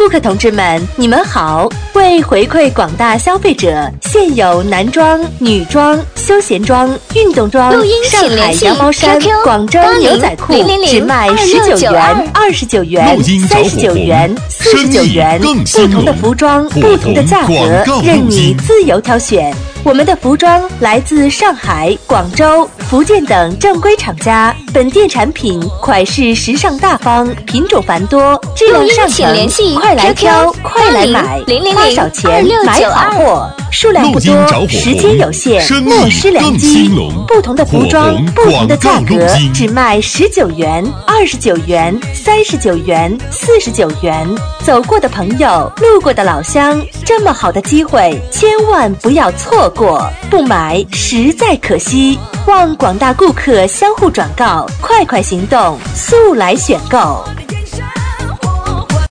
顾客同志们，你们好！为回馈广大消费者，现有男装、女装、休闲装、运动装、上海羊毛衫、广州牛仔裤只卖19元、29元、39元、49元，不同的服装，不同的价格，任你自由挑选。我们的服装来自上海、广州、福建等正规厂家，本店产品款式时尚大方，品种繁多，质量上乘，快来挑，快来买，花少钱买好货，数量不多，时间有限，莫失良机。不同的服装，不同的价格，只卖19元、29元、39元、49元。走过的朋友，路过的老乡，这么好的机会，千万不要错过，不买实在可惜。望广大顾客相互转告，快快行动，速来选购。